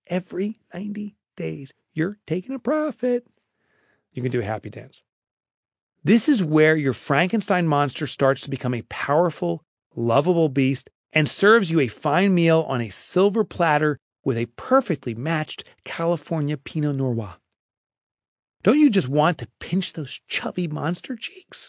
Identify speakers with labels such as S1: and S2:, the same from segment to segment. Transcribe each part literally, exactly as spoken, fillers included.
S1: every ninety days, you're taking a profit. You can do a happy dance. This is where your Frankenstein monster starts to become a powerful, lovable beast and serves you a fine meal on a silver platter with a perfectly matched California Pinot Noir. Don't you just want to pinch those chubby monster cheeks?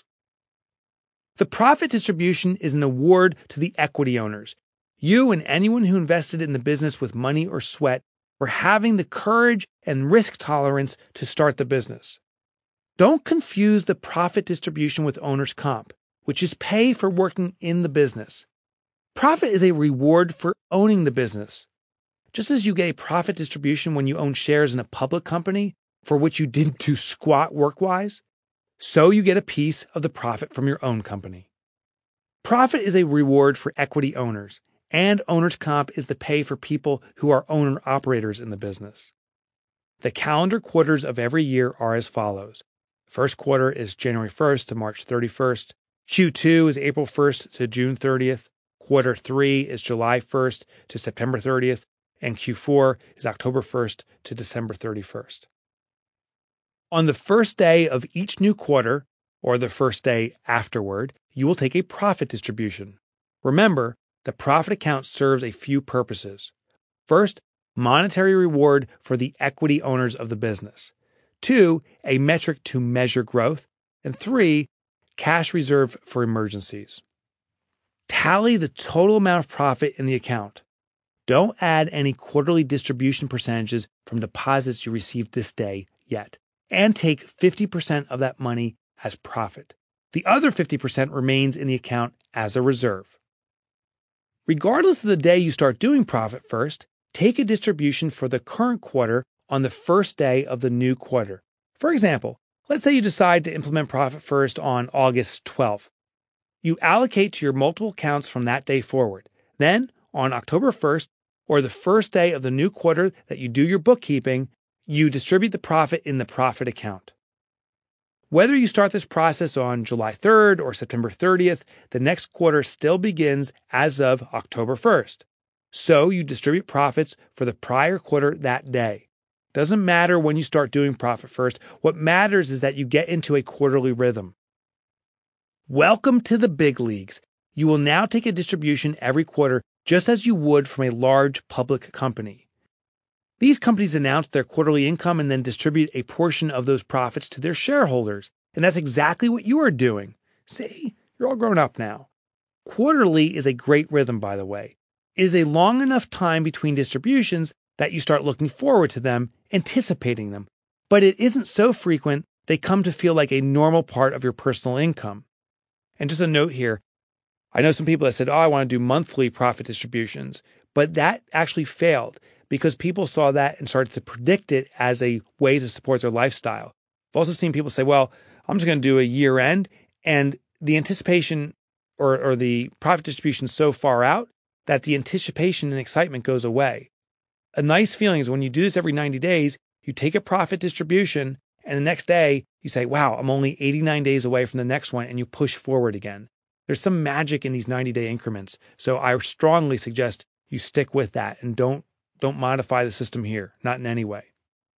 S1: The profit distribution is an award to the equity owners, you and anyone who invested in the business with money or sweat for having the courage and risk tolerance to start the business. Don't confuse the profit distribution with owner's comp, which is pay for working in the business. Profit is a reward for owning the business. Just as you get a profit distribution when you own shares in a public company for which you didn't do squat work-wise, so you get a piece of the profit from your own company. Profit is a reward for equity owners, and owner's comp is the pay for people who are owner-operators in the business. The calendar quarters of every year are as follows. First quarter is January first to March thirty-first. Q two is April first to June thirtieth. Quarter three is July first to September thirtieth. And Q four is October first to December thirty-first. On the first day of each new quarter, or the first day afterward, you will take a profit distribution. Remember, the profit account serves a few purposes. First, monetary reward for the equity owners of the business. Two, a metric to measure growth. And three, cash reserve for emergencies. Tally the total amount of profit in the account. Don't add any quarterly distribution percentages from deposits you received this day yet, and take fifty percent of that money as profit. The other fifty percent remains in the account as a reserve. Regardless of the day you start doing profit first, take a distribution for the current quarter on the first day of the new quarter. For example, let's say you decide to implement profit first on August twelfth. You allocate to your multiple accounts from that day forward. Then, on October first, or the first day of the new quarter that you do your bookkeeping, you distribute the profit in the profit account. Whether you start this process on July third or September thirtieth, the next quarter still begins as of October first. So you distribute profits for the prior quarter that day. Doesn't matter when you start doing profit first. What matters is that you get into a quarterly rhythm. Welcome to the big leagues. You will now take a distribution every quarter just as you would from a large public company. These companies announce their quarterly income and then distribute a portion of those profits to their shareholders. And that's exactly what you are doing. See, you're all grown up now. Quarterly is a great rhythm, by the way. It is a long enough time between distributions that you start looking forward to them, anticipating them. But it isn't so frequent they come to feel like a normal part of your personal income. And just a note here, I know some people that said, oh, I want to do monthly profit distributions, but that actually failed because people saw that and started to predict it as a way to support their lifestyle. I've also seen people say, well, I'm just going to do a year end, and the anticipation or, or the profit distribution is so far out that the anticipation and excitement goes away. A nice feeling is when you do this every ninety days, you take a profit distribution, and the next day you say, wow, I'm only eighty-nine days away from the next one, and you push forward again. There's some magic in these ninety-day increments, so I strongly suggest you stick with that and don't don't modify the system here, not in any way.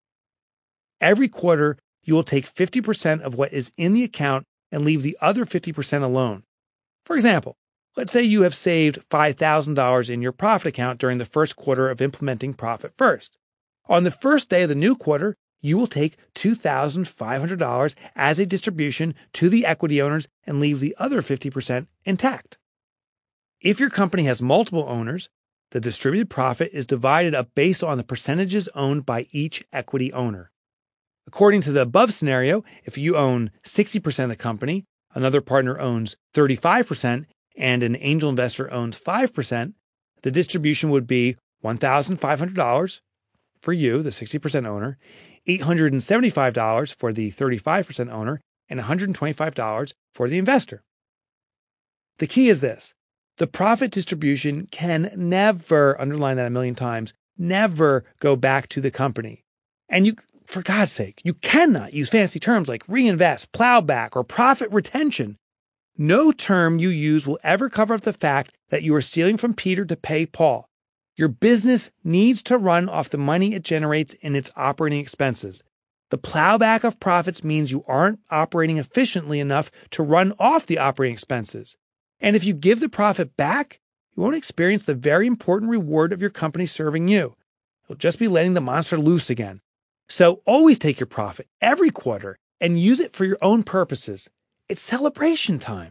S1: Every quarter, you will take fifty percent of what is in the account and leave the other fifty percent alone. For example, let's say you have saved five thousand dollars in your profit account during the first quarter of implementing Profit First. On the first day of the new quarter, you will take two thousand five hundred dollars as a distribution to the equity owners and leave the other fifty percent intact. If your company has multiple owners, the distributed profit is divided up based on the percentages owned by each equity owner. According to the above scenario, if you own sixty percent of the company, another partner owns thirty-five percent, and an angel investor owns five percent, the distribution would be one thousand five hundred dollars for you, the sixty percent owner, eight hundred seventy-five dollars for the thirty-five percent owner, and one hundred twenty-five dollars for the investor. The key is this. The profit distribution can never, underline that a million times, never go back to the company. And you, for God's sake, you cannot use fancy terms like reinvest, plowback, or profit retention. No term you use will ever cover up the fact that you are stealing from Peter to pay Paul. Your business needs to run off the money it generates in its operating expenses. The plowback of profits means you aren't operating efficiently enough to run off the operating expenses. And if you give the profit back, you won't experience the very important reward of your company serving you. You'll just be letting the monster loose again. So always take your profit every quarter and use it for your own purposes. It's celebration time.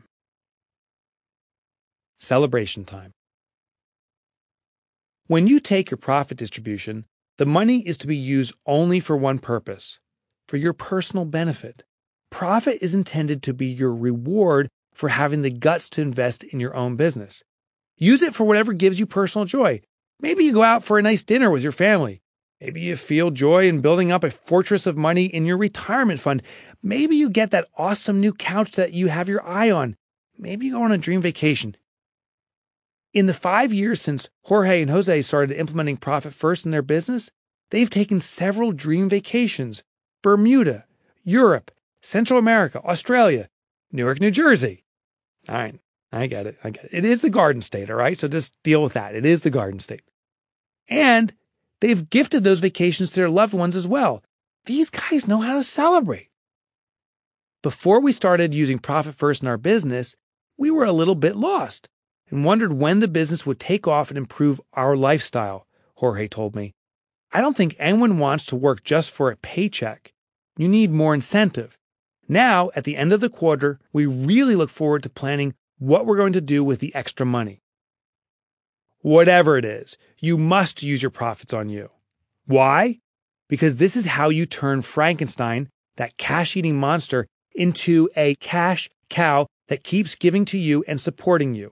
S1: Celebration time. When you take your profit distribution, the money is to be used only for one purpose, for your personal benefit. Profit is intended to be your reward for having the guts to invest in your own business. Use it for whatever gives you personal joy. Maybe you go out for a nice dinner with your family. Maybe you feel joy in building up a fortress of money in your retirement fund. Maybe you get that awesome new couch that you have your eye on. Maybe you go on a dream vacation. In the five years since Jorge and Jose started implementing Profit First in their business, they've taken several dream vacations. Bermuda, Europe, Central America, Australia, Newark, New Jersey. All right, I get it. I get it. It is the Garden State, all right? So just deal with that. It is the Garden State. And they've gifted those vacations to their loved ones as well. These guys know how to celebrate. Before we started using Profit First in our business, we were a little bit lost and wondered when the business would take off and improve our lifestyle, Jorge told me. I don't think anyone wants to work just for a paycheck. You need more incentive. Now, at the end of the quarter, we really look forward to planning what we're going to do with the extra money. Whatever it is, you must use your profits on you. Why? Because this is how you turn Frankenstein, that cash-eating monster, into a cash cow that keeps giving to you and supporting you.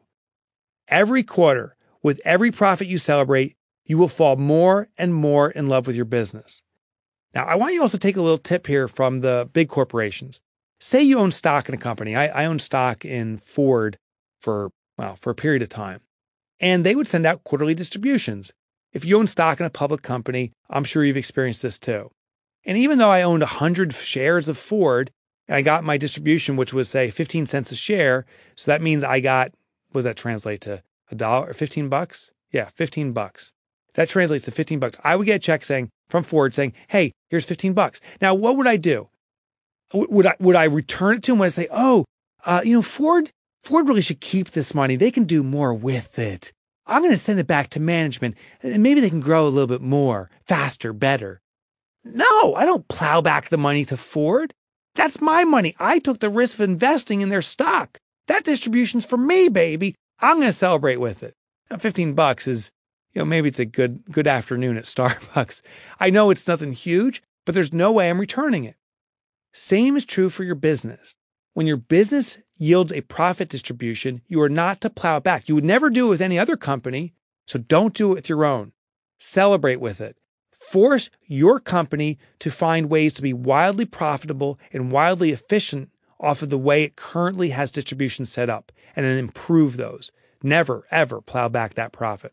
S1: Every quarter, with every profit you celebrate, you will fall more and more in love with your business. Now, I want you also to take a little tip here from the big corporations. Say you own stock in a company. I, I own stock in Ford for, well, for a period of time. And they would send out quarterly distributions. If you own stock in a public company, I'm sure you've experienced this too. And even though I owned one hundred shares of Ford, and I got my distribution, which was, say, fifteen cents a share, so that means I got, what does that translate to? A dollar or fifteen bucks? Yeah, fifteen bucks. That translates to fifteen bucks. I would get a check saying, from Ford saying, hey, here's fifteen bucks. Now, what would I do? Would I, would I return it to him? Would I say, oh, uh, you know, Ford, Ford really should keep this money. They can do more with it. I'm going to send it back to management and maybe they can grow a little bit more, faster, better. No, I don't plow back the money to Ford. That's my money. I took the risk of investing in their stock. That distribution's for me, baby. I'm going to celebrate with it. Now, fifteen bucks is, you know, maybe it's a good, good afternoon at Starbucks. I know it's nothing huge, but there's no way I'm returning it. Same is true for your business. When your business yields a profit distribution, you are not to plow it back. You would never do it with any other company, so don't do it with your own. Celebrate with it. Force your company to find ways to be wildly profitable and wildly efficient off of the way it currently has distribution set up, and then improve those. Never, ever plow back that profit.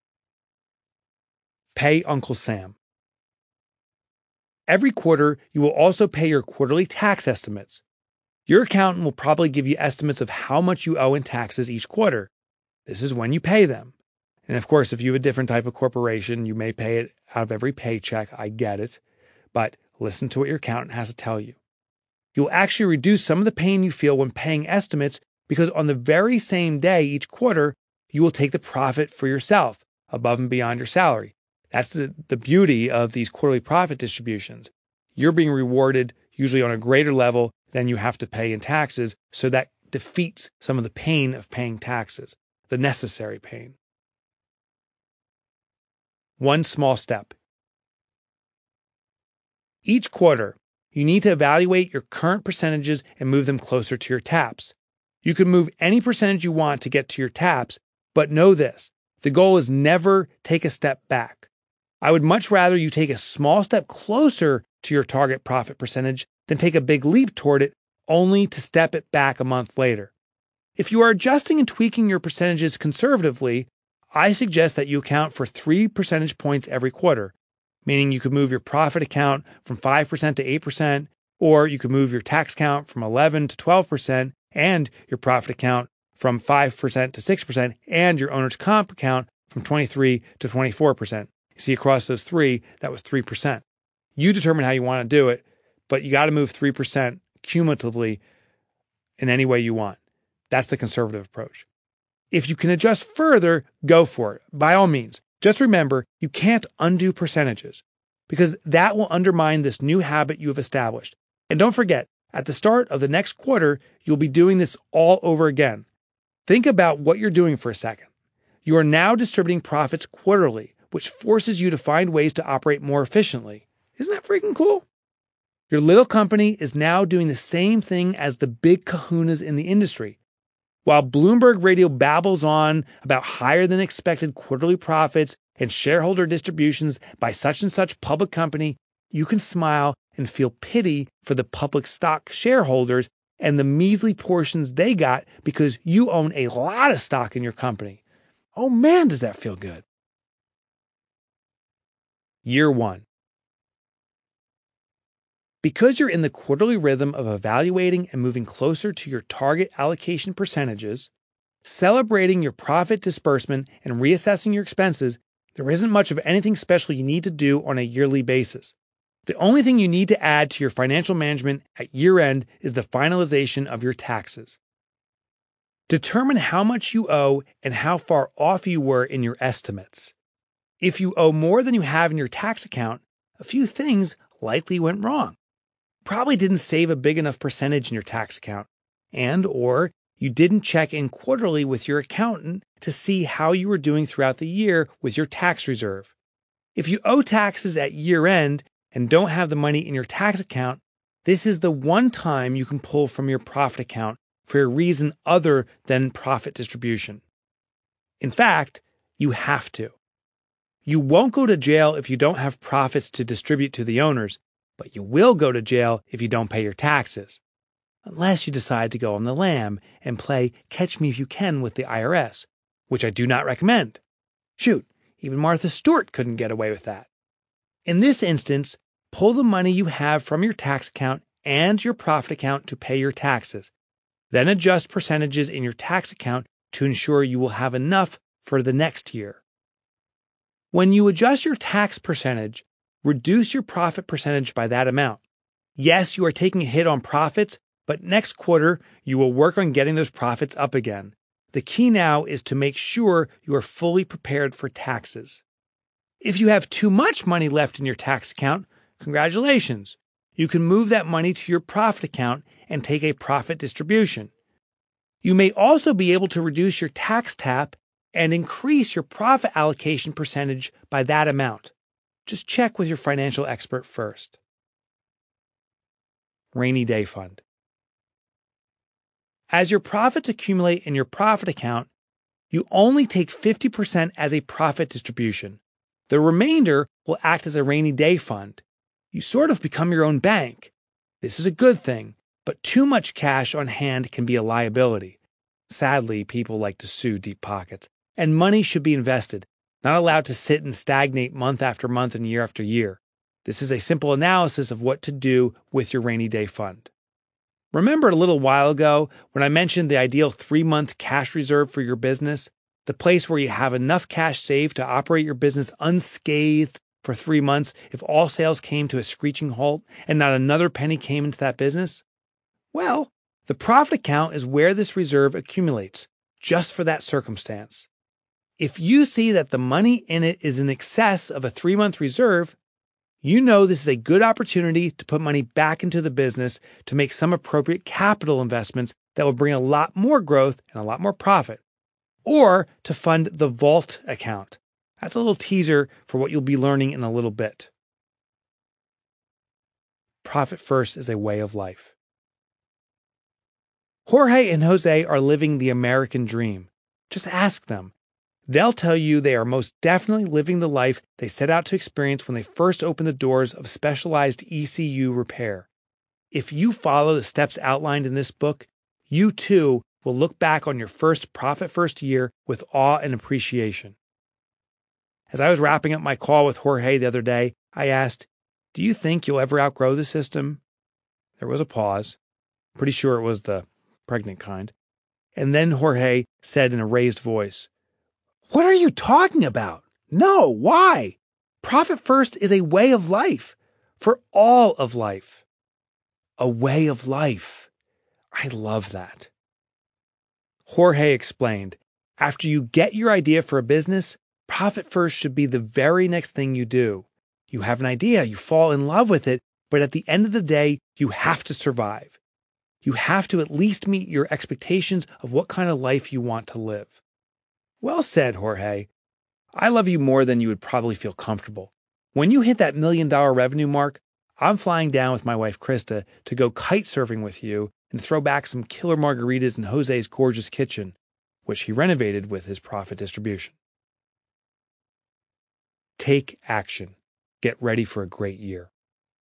S1: Pay Uncle Sam. Every quarter, you will also pay your quarterly tax estimates. Your accountant will probably give you estimates of how much you owe in taxes each quarter. This is when you pay them. And of course, if you have a different type of corporation, you may pay it out of every paycheck. I get it. But listen to what your accountant has to tell you. You'll actually reduce some of the pain you feel when paying estimates because on the very same day each quarter, you will take the profit for yourself above and beyond your salary. That's the, the beauty of these quarterly profit distributions. You're being rewarded usually on a greater level than you have to pay in taxes, so that defeats some of the pain of paying taxes, the necessary pain. One small step. Each quarter, you need to evaluate your current percentages and move them closer to your TAPS. You can move any percentage you want to get to your TAPS, but know this, the goal is never take a step back. I would much rather you take a small step closer to your target profit percentage than take a big leap toward it only to step it back a month later. If you are adjusting and tweaking your percentages conservatively, I suggest that you account for three percentage points every quarter, meaning you could move your profit account from five percent to eight percent, or you could move your tax count from eleven to twelve percent and your profit account from five percent to six percent and your owner's comp account from twenty-three to twenty-four percent. You see, across those three, that was three percent. You determine how you want to do it, but you got to move three percent cumulatively in any way you want. That's the conservative approach. If you can adjust further, go for it. By all means. Just remember, you can't undo percentages because that will undermine this new habit you have established. And don't forget, at the start of the next quarter, you'll be doing this all over again. Think about what you're doing for a second. You are now distributing profits quarterly, which forces you to find ways to operate more efficiently. Isn't that freaking cool? Your little company is now doing the same thing as the big kahunas in the industry. While Bloomberg Radio babbles on about higher than expected quarterly profits and shareholder distributions by such and such public company, you can smile and feel pity for the public stock shareholders and the measly portions they got because you own a lot of stock in your company. Oh man, does that feel good. Year one. Because you're in the quarterly rhythm of evaluating and moving closer to your target allocation percentages, celebrating your profit disbursement and reassessing your expenses, there isn't much of anything special you need to do on a yearly basis. The only thing you need to add to your financial management at year-end is the finalization of your taxes. Determine how much you owe and how far off you were in your estimates. If you owe more than you have in your tax account, a few things likely went wrong. Probably didn't save a big enough percentage in your tax account, and or you didn't check in quarterly with your accountant to see how you were doing throughout the year with your tax reserve. If you owe taxes at year-end and don't have the money in your tax account, this is the one time you can pull from your profit account for a reason other than profit distribution. In fact, you have to. You won't go to jail if you don't have profits to distribute to the owners, but you will go to jail if you don't pay your taxes. Unless you decide to go on the lam and play catch me if you can with the I R S, which I do not recommend. Shoot, even Martha Stewart couldn't get away with that. In this instance, pull the money you have from your tax account and your profit account to pay your taxes. Then adjust percentages in your tax account to ensure you will have enough for the next year. When you adjust your tax percentage, reduce your profit percentage by that amount. Yes, you are taking a hit on profits, but next quarter you will work on getting those profits up again. The key now is to make sure you are fully prepared for taxes. If you have too much money left in your tax account, congratulations. You can move that money to your profit account and take a profit distribution. You may also be able to reduce your tax tap and increase your profit allocation percentage by that amount. Just check with your financial expert first. Rainy day fund. As your profits accumulate in your profit account, you only take fifty percent as a profit distribution. The remainder will act as a rainy day fund. You sort of become your own bank. This is a good thing, but too much cash on hand can be a liability. Sadly, people like to sue deep pockets, and money should be invested, not allowed to sit and stagnate month after month and year after year. This is a simple analysis of what to do with your rainy day fund. Remember a little while ago when I mentioned the ideal three-month cash reserve for your business? The place where you have enough cash saved to operate your business unscathed for three months if all sales came to a screeching halt and not another penny came into that business? Well, the profit account is where this reserve accumulates, just for that circumstance. If you see that the money in it is in excess of a three-month reserve, you know this is a good opportunity to put money back into the business to make some appropriate capital investments that will bring a lot more growth and a lot more profit. Or to fund the vault account. That's a little teaser for what you'll be learning in a little bit. Profit first is a way of life. Jorge and Jose are living the American dream. Just ask them. They'll tell you they are most definitely living the life they set out to experience when they first opened the doors of specialized E C U repair. If you follow the steps outlined in this book, you too will look back on your first Profit First year with awe and appreciation. As I was wrapping up my call with Jorge the other day, I asked, "Do you think you'll ever outgrow the system?" There was a pause. Pretty sure it was the pregnant kind. And then Jorge said in a raised voice, What are you talking about? No, why? Profit first is a way of life for all of life. A way of life. I love that. Jorge explained, after you get your idea for a business, profit first should be the very next thing you do. You have an idea, you fall in love with it, but at the end of the day, you have to survive. You have to at least meet your expectations of what kind of life you want to live. Well said, Jorge. I love you more than you would probably feel comfortable. When you hit that million dollar revenue mark, I'm flying down with my wife Krista to go kite surfing with you and throw back some killer margaritas in Jose's gorgeous kitchen, which he renovated with his profit distribution. Take action. Get ready for a great year.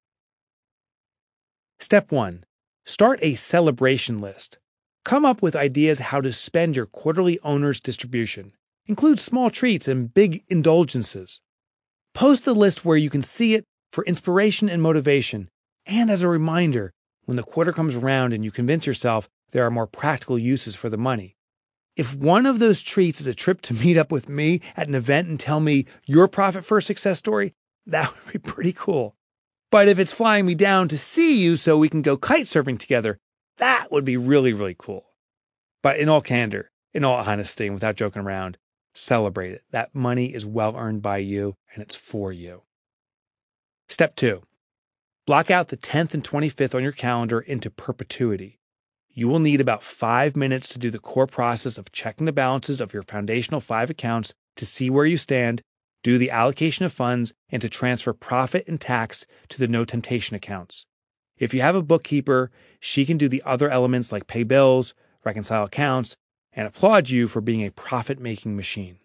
S1: Step one. Start a celebration list. Come up with ideas how to spend your quarterly owner's distribution. Include small treats and big indulgences. Post the list where you can see it for inspiration and motivation, and as a reminder when the quarter comes around and you convince yourself there are more practical uses for the money. If one of those treats is a trip to meet up with me at an event and tell me your profit first success story, that would be pretty cool. But if it's flying me down to see you so we can go kite surfing together, that would be really, really cool. But in all candor, in all honesty, and without joking around, celebrate it. That money is well earned by you, and it's for you. Step two. Block out the tenth and twenty-fifth on your calendar into perpetuity. You will need about five minutes to do the core process of checking the balances of your foundational five accounts to see where you stand, do the allocation of funds, and to transfer profit and tax to the no temptation accounts. If you have a bookkeeper, she can do the other elements like pay bills, reconcile accounts, and applaud you for being a profit-making machine.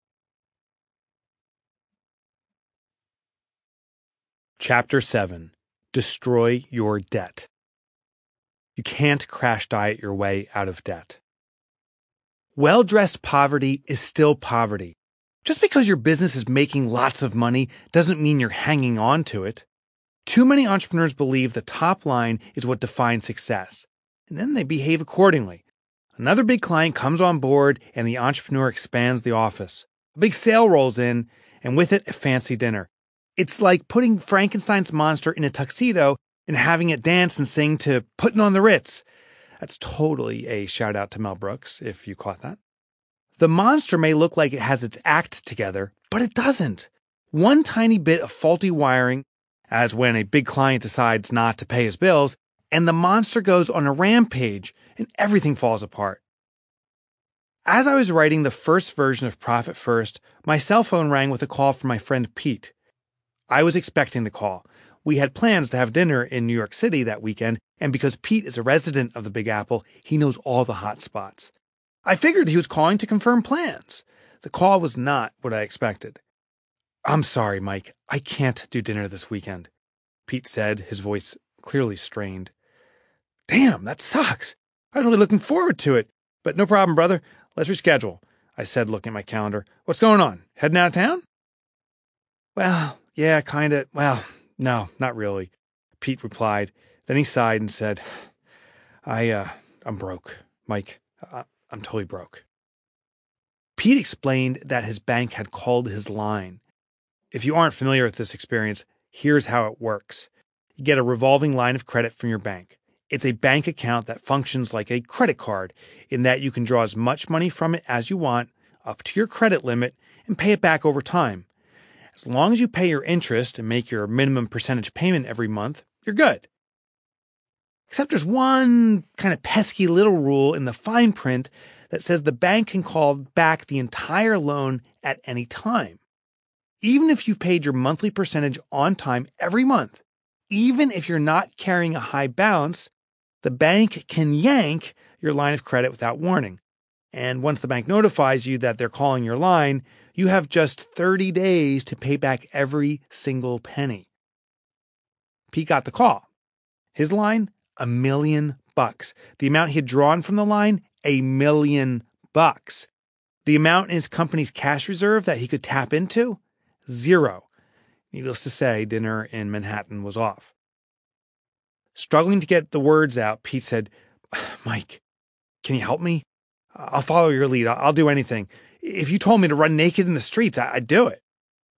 S1: Chapter seven. Destroy your debt. You can't crash diet your way out of debt. Well-dressed poverty is still poverty. Just because your business is making lots of money doesn't mean you're hanging on to it. Too many entrepreneurs believe the top line is what defines success, and then they behave accordingly. Another big client comes on board and the entrepreneur expands the office. A big sale rolls in, and with it, a fancy dinner. It's like putting Frankenstein's monster in a tuxedo and having it dance and sing to Puttin' on the Ritz. That's totally a shout out to Mel Brooks, if you caught that. The monster may look like it has its act together, but it doesn't. One tiny bit of faulty wiring, as when a big client decides not to pay his bills, and the monster goes on a rampage and everything falls apart. As I was writing the first version of Profit First, my cell phone rang with a call from my friend Pete. I was expecting the call. We had plans to have dinner in New York City that weekend, and because Pete is a resident of the Big Apple, he knows all the hot spots. I figured he was calling to confirm plans. The call was not what I expected. "I'm sorry, Mike. I can't do dinner this weekend," Pete said, his voice clearly strained. "Damn, that sucks. I was really looking forward to it. But no problem, brother. Let's reschedule," I said, looking at my calendar. "What's going on? Heading out of town?" "Well, yeah, kinda. Well, no, not really," Pete replied. Then he sighed and said, I, uh, I'm broke, Mike. I, I'm totally broke." Pete explained that his bank had called his line. If you aren't familiar with this experience, here's how it works. You get a revolving line of credit from your bank. It's a bank account that functions like a credit card in that you can draw as much money from it as you want, up to your credit limit, and pay it back over time. As long as you pay your interest and make your minimum percentage payment every month, you're good. Except there's one kind of pesky little rule in the fine print that says the bank can call back the entire loan at any time. Even if you've paid your monthly percentage on time every month, even if you're not carrying a high balance, the bank can yank your line of credit without warning. And once the bank notifies you that they're calling your line, you have just thirty days to pay back every single penny. Pete got the call. His line, a million bucks. The amount he had drawn from the line, a million bucks. The amount in his company's cash reserve that he could tap into, zero. Needless to say, dinner in Manhattan was off. Struggling to get the words out, Pete said, "Mike, can you help me? I'll follow your lead. I'll do anything. If you told me to run naked in the streets, I'd do it.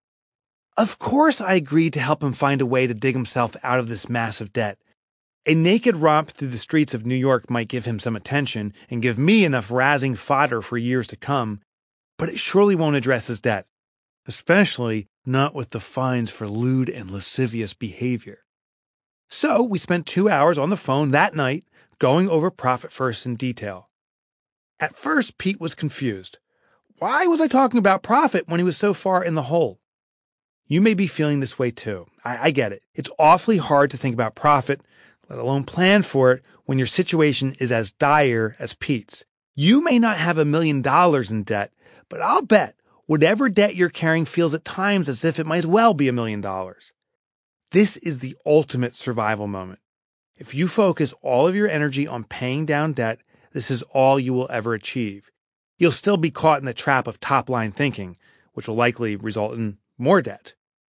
S1: Of course, I agreed to help him find a way to dig himself out of this massive debt. A naked romp through the streets of New York might give him some attention and give me enough razzing fodder for years to come, but it surely won't address his debt, especially not with the fines for lewd and lascivious behavior. So we spent two hours on the phone that night going over Profit First in detail. At first, Pete was confused. Why was I talking about profit when he was so far in the hole? You may be feeling this way too. I, I get it. It's awfully hard to think about profit, let alone plan for it, when your situation is as dire as Pete's. You may not have a million dollars in debt, but I'll bet whatever debt you're carrying feels at times as if it might as well be a million dollars. This is the ultimate survival moment. If you focus all of your energy on paying down debt, this is all you will ever achieve. You'll still be caught in the trap of top-line thinking, which will likely result in more debt.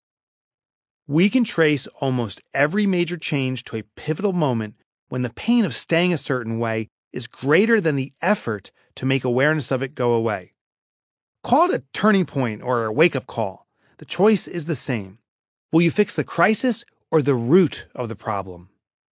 S1: We can trace almost every major change to a pivotal moment when the pain of staying a certain way is greater than the effort to make awareness of it go away. Call it a turning point or a wake-up call. The choice is the same. Will you fix the crisis or the root of the problem?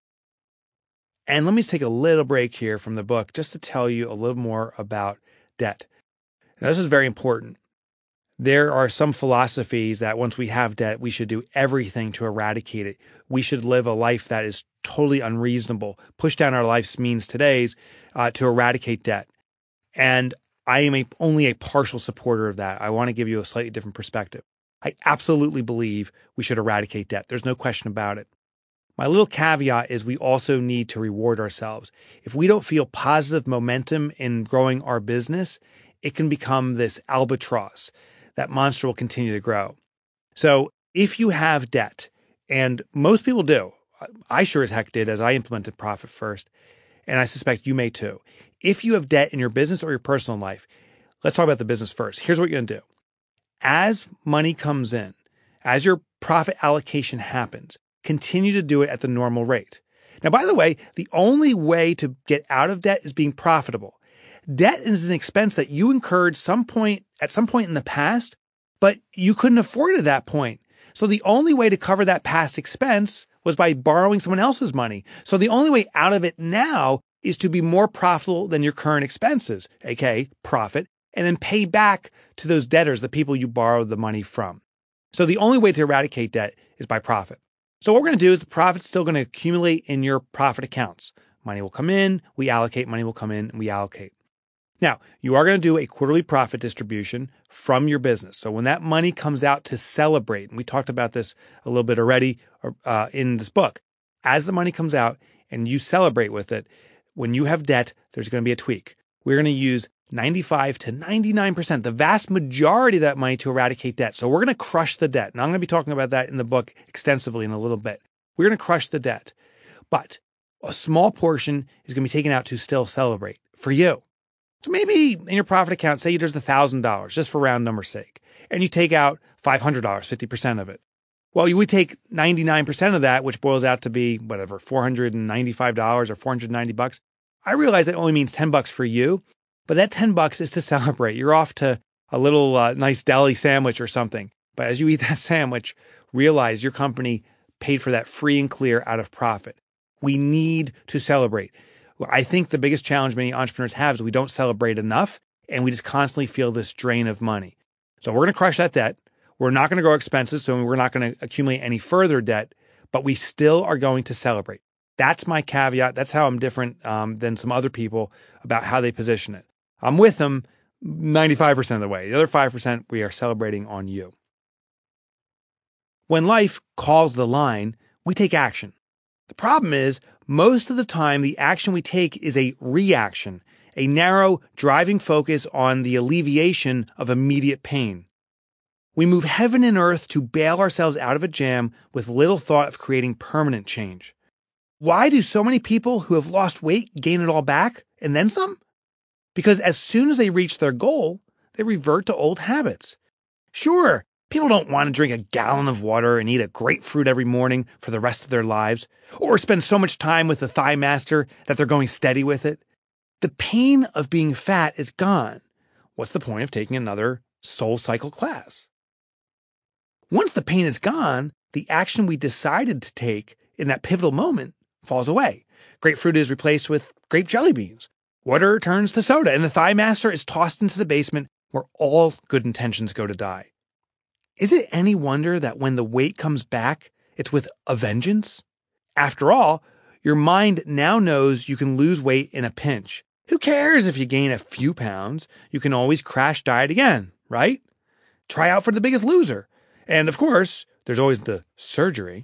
S1: And let me take a little break here from the book just to tell you a little more about debt. Now, this is very important. There are some philosophies that once we have debt, we should do everything to eradicate it. We should live a life that is totally unreasonable, push down our life's means today's uh, to eradicate debt. And I am a, only a partial supporter of that. I want to give you a slightly different perspective. I absolutely believe we should eradicate debt. There's no question about it. My little caveat is we also need to reward ourselves. If we don't feel positive momentum in growing our business, it can become this albatross. That monster will continue to grow. So if you have debt, and most people do, I sure as heck did as I implemented Profit First, and I suspect you may too. If you have debt in your business or your personal life, let's talk about the business first. Here's what you're going to do. As money comes in, as your profit allocation happens, continue to do it at the normal rate. Now, by the way, the only way to get out of debt is being profitable. Debt is an expense that you incurred some point at some point in the past, but you couldn't afford it at that point. So the only way to cover that past expense was by borrowing someone else's money. So the only way out of it now is to be more profitable than your current expenses, aka profit, and then pay back to those debtors, the people you borrowed the money from. So the only way to eradicate debt is by profit. So what we're going to do is the profit's still going to accumulate in your profit accounts. Money will come in, we allocate, money will come in, and we allocate. Now, you are going to do a quarterly profit distribution from your business. So when that money comes out to celebrate, and we talked about this a little bit already uh, in this book, as the money comes out and you celebrate with it, when you have debt, there's going to be a tweak. We're going to use ninety-five to ninety-nine percent, the vast majority of that money to eradicate debt. So we're going to crush the debt. Now, I'm going to be talking about that in the book extensively in a little bit. We're going to crush the debt. But a small portion is going to be taken out to still celebrate for you. So maybe in your profit account, say there's one thousand dollars, just for round number's sake, and you take out five hundred dollars, fifty percent of it. Well, you would take ninety-nine percent of that, which boils out to be, whatever, four hundred ninety-five dollars or four hundred ninety bucks. I realize that only means ten bucks for you, but that ten bucks is to celebrate. You're off to a little uh, nice deli sandwich or something. But as you eat that sandwich, realize your company paid for that free and clear out of profit. We need to celebrate. I think the biggest challenge many entrepreneurs have is we don't celebrate enough, and we just constantly feel this drain of money. So we're going to crush that debt. We're not going to grow expenses, so we're not going to accumulate any further debt, but we still are going to celebrate. That's my caveat. That's how I'm different um, than some other people about how they position it. I'm with them ninety-five percent of the way. The other five percent, we are celebrating on you. When life calls the line, we take action. The problem is, most of the time, the action we take is a reaction, a narrow, driving focus on the alleviation of immediate pain. We move heaven and earth to bail ourselves out of a jam with little thought of creating permanent change. Why do so many people who have lost weight gain it all back and then some? Because as soon as they reach their goal, they revert to old habits. Sure, people don't want to drink a gallon of water and eat a grapefruit every morning for the rest of their lives, or spend so much time with the Thigh Master that they're going steady with it. The pain of being fat is gone. what's the point of taking another Soul Cycle class? Once the pain is gone, the action we decided to take in that pivotal moment falls away. Grapefruit is replaced with grape jelly beans. Water turns to soda, and the Thigh Master is tossed into the basement where all good intentions go to die. Is it any wonder that when the weight comes back, it's with a vengeance? After all, your mind now knows you can lose weight in a pinch. Who cares if you gain a few pounds? You can always crash diet again, right? Try out for the Biggest Loser. And of course, there's always the surgery.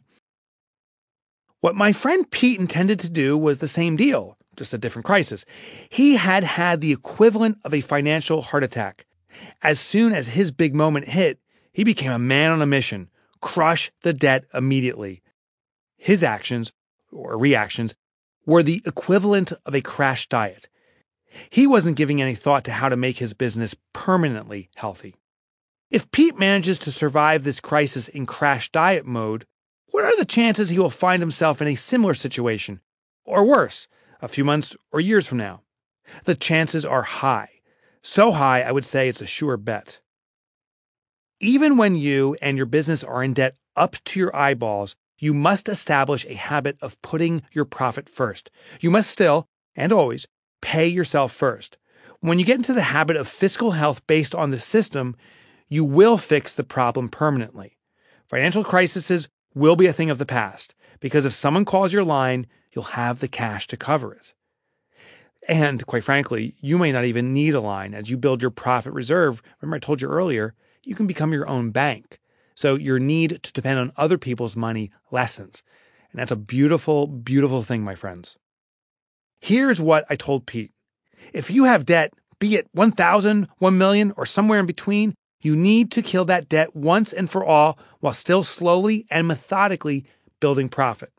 S1: What my friend Pete intended to do was the same deal, just a different crisis. He had had the equivalent of a financial heart attack. As soon as his big moment hit, he became a man on a mission. Crush the debt immediately. His actions, or reactions, were the equivalent of a crash diet. He wasn't giving any thought to how to make his business permanently healthy. If Pete manages to survive this crisis in crash diet mode, what are the chances he will find himself in a similar situation, or worse, a few months or years from now? The chances are high. So high, I would say it's a sure bet. Even when you and your business are in debt up to your eyeballs, you must establish a habit of putting your profit first. You must still, and always, pay yourself first. When you get into the habit of fiscal health based on the system, you will fix the problem permanently. Financial crises will be a thing of the past, because if someone calls your line, you'll have the cash to cover it. And quite frankly, you may not even need a line. As you build your profit reserve, remember I told you earlier, you can become your own bank. So your need to depend on other people's money lessens. And that's a beautiful, beautiful thing, my friends. Here's what I told Pete. If you have debt, be it one thousand, one million, or somewhere in between, you need to kill that debt once and for all while still slowly and methodically building profit.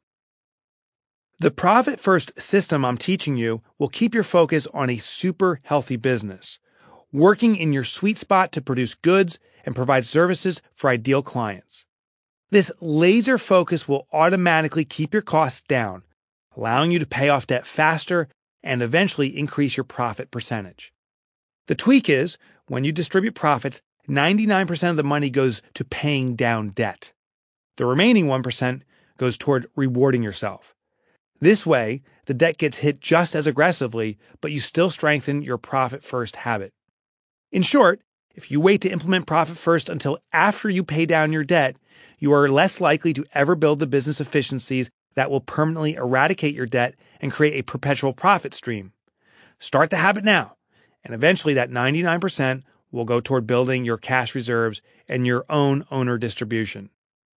S1: The Profit First system I'm teaching you will keep your focus on a super healthy business, working in your sweet spot to produce goods and provide services for ideal clients. This laser focus will automatically keep your costs down, allowing you to pay off debt faster and eventually increase your profit percentage. The tweak is, when you distribute profits, ninety-nine percent of the money goes to paying down debt. The remaining one percent goes toward rewarding yourself. This way, the debt gets hit just as aggressively, but you still strengthen your profit first habit. In short, if you wait to implement profit first until after you pay down your debt, you are less likely to ever build the business efficiencies that will permanently eradicate your debt and create a perpetual profit stream. Start the habit now, and eventually that ninety-nine percent will go toward building your cash reserves and your own owner distribution.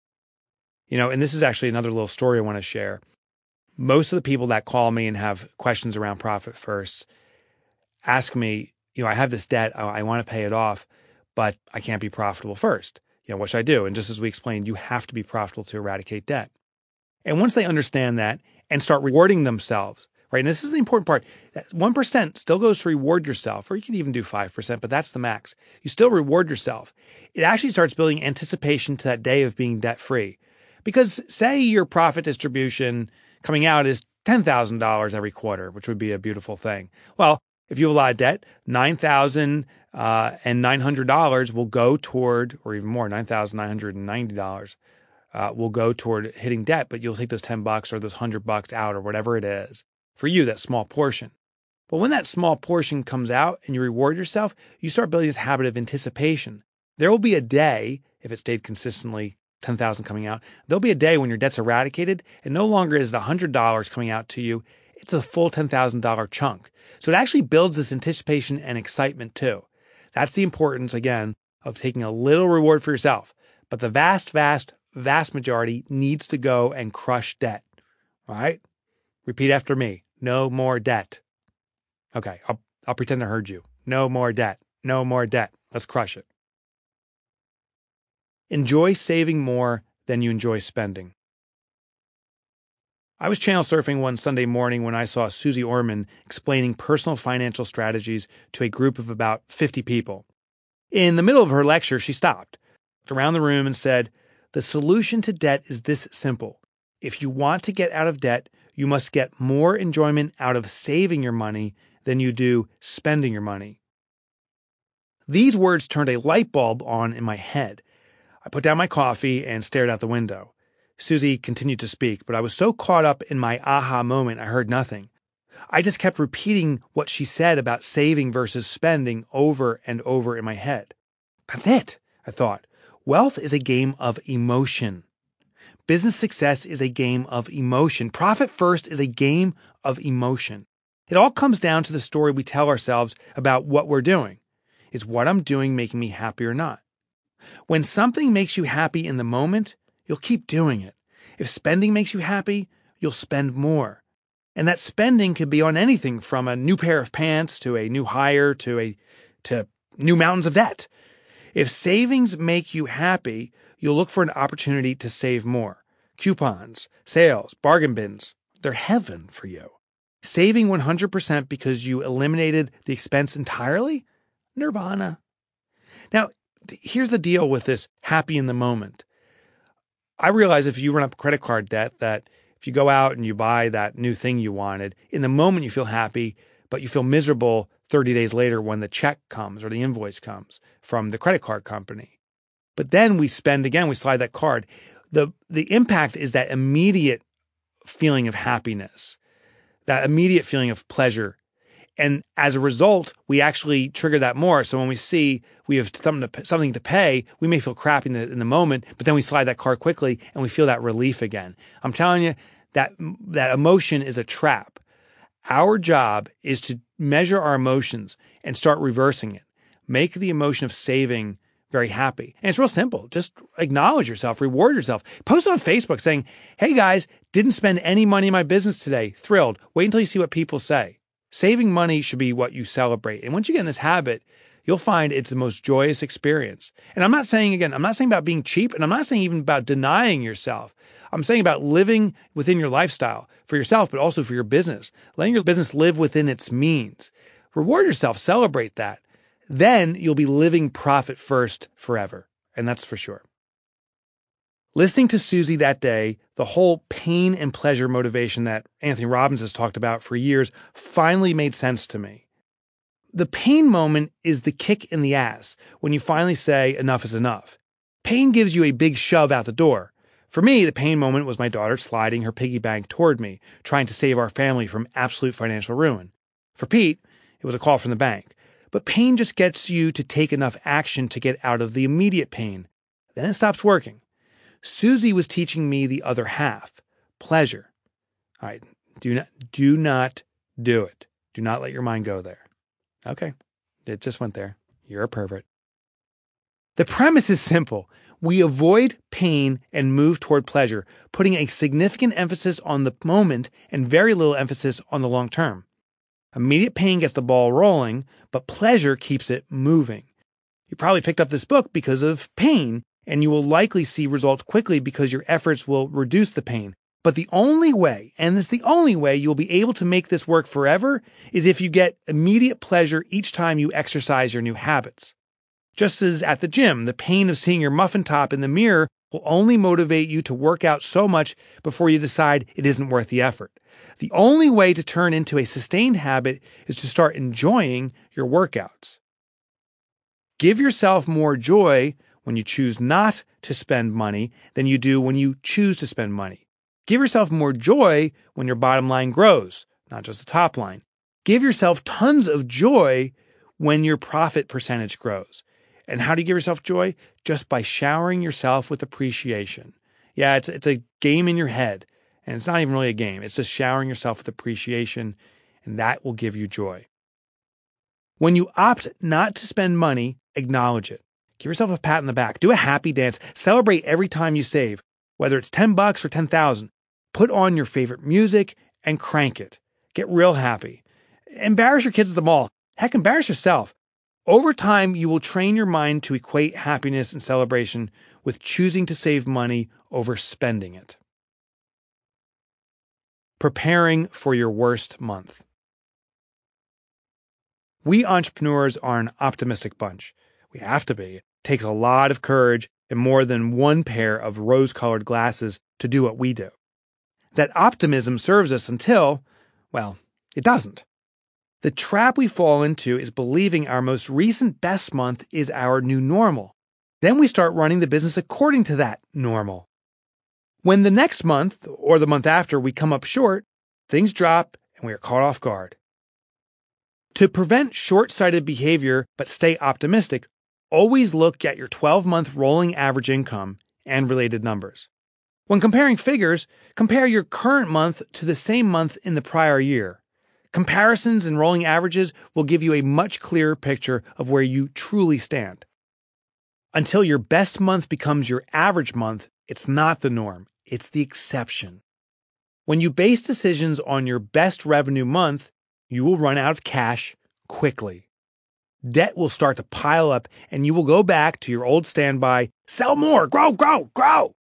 S1: You know, and this is actually another little story I want to share. Most of the people that call me and have questions around Profit First ask me, you know, I have this debt, I, I want to pay it off, but I can't be profitable first. You know, what should I do? And just as we explained, you have to be profitable to eradicate debt. And once they understand that and start rewarding themselves, right? And this is the important part. That one percent still goes to reward yourself, or you can even do five percent, but that's the max. You still reward yourself. It actually starts building anticipation to that day of being debt-free. Because say your profit distribution coming out is ten thousand dollars every quarter, which would be a beautiful thing. Well, if you have a lot of debt, nine thousand nine hundred dollars will go toward, or even more, nine thousand nine hundred ninety dollars uh, will go toward hitting debt, but you'll take those ten bucks or those one hundred bucks out or whatever it is. For you, that small portion. But when that small portion comes out and you reward yourself, you start building this habit of anticipation. There will be a day, if it stayed consistently ten thousand coming out, there'll be a day when your debt's eradicated and no longer is it one hundred dollars coming out to you, it's a full ten thousand dollars chunk. So it actually builds this anticipation and excitement too. That's the importance, again, of taking a little reward for yourself. But the vast, vast, vast majority needs to go and crush debt. All right? Repeat after me. No more debt. Okay, I'll, I'll pretend I heard you. No more debt. No more debt. Let's crush it. Enjoy saving more than you enjoy spending. I was channel surfing one Sunday morning when I saw Susie Orman explaining personal financial strategies to a group of about fifty people. In the middle of her lecture, she stopped, looked around the room and said, "The solution to debt is this simple. If you want to get out of debt, you must get more enjoyment out of saving your money than you do spending your money." These words turned a light bulb on in my head. I put down my coffee and stared out the window. Susie continued to speak, but I was so caught up in my aha moment I heard nothing. I just kept repeating what she said about saving versus spending over and over in my head. That's it, I thought. Wealth is a game of emotion. Business success is a game of emotion. Profit first is a game of emotion. It all comes down to the story we tell ourselves about what we're doing. Is what I'm doing making me happy or not? When something makes you happy in the moment, you'll keep doing it. If spending makes you happy, you'll spend more. And that spending could be on anything from a new pair of pants to a new hire to a to new mountains of debt. If savings make you happy, you'll look for an opportunity to save more. Coupons, sales, bargain bins, they're heaven for you. Saving one hundred percent because you eliminated the expense entirely? Nirvana. Now, here's the deal with this happy in the moment. I realize if you run up credit card debt that if you go out and you buy that new thing you wanted, in the moment you feel happy, but you feel miserable thirty days later when the check comes or the invoice comes from the credit card company. But then we spend again, we slide that card. The, the impact is that immediate feeling of happiness, that immediate feeling of pleasure. And as a result, we actually trigger that more. So when we see we have something to, something to pay, we may feel crappy in the, in the moment, but then we slide that card quickly and we feel that relief again. I'm telling you, that that emotion is a trap. Our job is to measure our emotions and start reversing it. Make the emotion of saving very happy. And it's real simple. Just acknowledge yourself, reward yourself. Post it on Facebook saying, hey guys, didn't spend any money in my business today. Thrilled. Wait until you see what people say. Saving money should be what you celebrate. And once you get in this habit, you'll find it's the most joyous experience. And I'm not saying, again, I'm not saying about being cheap, and I'm not saying even about denying yourself. I'm saying about living within your lifestyle for yourself, but also for your business. Letting your business live within its means. Reward yourself. Celebrate that. Then you'll be living profit first forever. And that's for sure. Listening to Susie that day, the whole pain and pleasure motivation that Anthony Robbins has talked about for years finally made sense to me. The pain moment is the kick in the ass when you finally say enough is enough. Pain gives you a big shove out the door. For me, the pain moment was my daughter sliding her piggy bank toward me, trying to save our family from absolute financial ruin. For Pete, it was a call from the bank. But pain just gets you to take enough action to get out of the immediate pain. Then it stops working. Susie was teaching me the other half, pleasure. All right, do not, do not do it. Do not let your mind go there. Okay, it just went there. You're a pervert. The premise is simple. We avoid pain and move toward pleasure, putting a significant emphasis on the moment and very little emphasis on the long term. Immediate pain gets the ball rolling, but pleasure keeps it moving. You probably picked up this book because of pain, and you will likely see results quickly because your efforts will reduce the pain. But the only way, and it's the only way you'll be able to make this work forever, is if you get immediate pleasure each time you exercise your new habits. Just as at the gym, the pain of seeing your muffin top in the mirror will only motivate you to work out so much before you decide it isn't worth the effort. The only way to turn into a sustained habit is to start enjoying your workouts. Give yourself more joy when you choose not to spend money than you do when you choose to spend money. Give yourself more joy when your bottom line grows, not just the top line. Give yourself tons of joy when your profit percentage grows. And how do you give yourself joy? Just by showering yourself with appreciation. Yeah, it's it's a game in your head. And it's not even really a game. It's just showering yourself with appreciation, and that will give you joy. When you opt not to spend money, acknowledge it. Give yourself a pat on the back. Do a happy dance. Celebrate every time you save, whether it's ten bucks or ten thousand. Put on your favorite music and crank it. Get real happy. Embarrass your kids at the mall. Heck, embarrass yourself. Over time, you will train your mind to equate happiness and celebration with choosing to save money over spending it. Preparing for your worst month. We entrepreneurs are an optimistic bunch. We have to be. It takes a lot of courage and more than one pair of rose-colored glasses to do what we do. That optimism serves us until, well, it doesn't. The trap we fall into is believing our most recent best month is our new normal. Then we start running the business according to that normal. When the next month or the month after we come up short, things drop and we are caught off guard. To prevent short-sighted behavior but stay optimistic, always look at your twelve-month rolling average income and related numbers. When comparing figures, compare your current month to the same month in the prior year. Comparisons and rolling averages will give you a much clearer picture of where you truly stand. Until your best month becomes your average month, it's not the norm, it's the exception. When you base decisions on your best revenue month, you will run out of cash quickly. Debt will start to pile up and you will go back to your old standby, sell more, grow, grow, grow.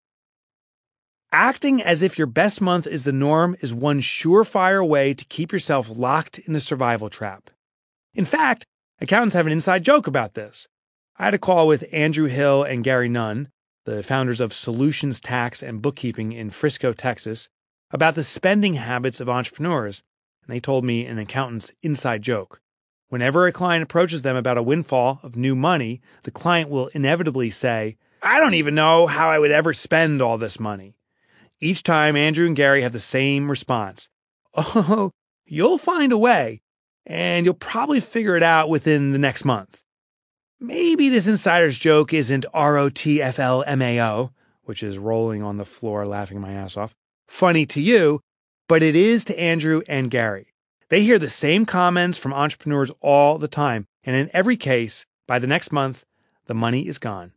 S1: Acting as if your best month is the norm is one surefire way to keep yourself locked in the survival trap. In fact, accountants have an inside joke about this. I had a call with Andrew Hill and Gary Nunn, the founders of Solutions Tax and Bookkeeping in Frisco, Texas, about the spending habits of entrepreneurs, and they told me an accountant's inside joke. Whenever a client approaches them about a windfall of new money, the client will inevitably say, "I don't even know how I would ever spend all this money." Each time, Andrew and Gary have the same response. "Oh, you'll find a way, and you'll probably figure it out within the next month." Maybe this insider's joke isn't R O T F L M A O, which is rolling on the floor laughing my ass off, funny to you, but it is to Andrew and Gary. They hear the same comments from entrepreneurs all the time, and in every case, by the next month, the money is gone.